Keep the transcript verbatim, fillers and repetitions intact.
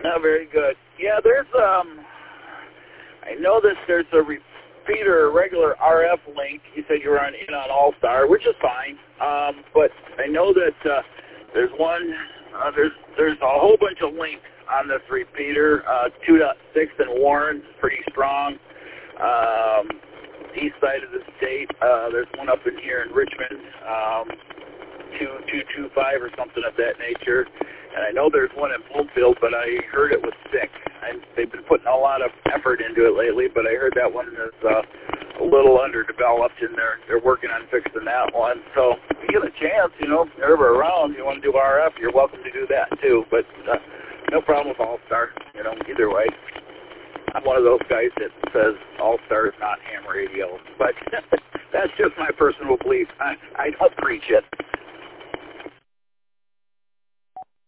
Very good. Yeah, there's, um, I know that there's a repeater, a regular R F link. You said you were on, in on All-Star, which is fine. Um, but I know that uh, there's one, uh, there's there's a whole bunch of links on this repeater. Uh, two point six in Warren, pretty strong. Um, east side of the state, uh, there's one up in here in Richmond, um, two two two five or something of that nature. And I know there's one in Bloomfield, but I heard it was sick. And they've been putting a lot of effort into it lately, but I heard that one is uh, a little underdeveloped, and they're they're working on fixing that one. So if you get a chance, you know, if you're ever around, you want to do R F, you're welcome to do that too. But uh, no problem with All-Star, you know, either way. I'm one of those guys that says All-Star is not ham radio, but that's just my personal belief. I, I don't preach it.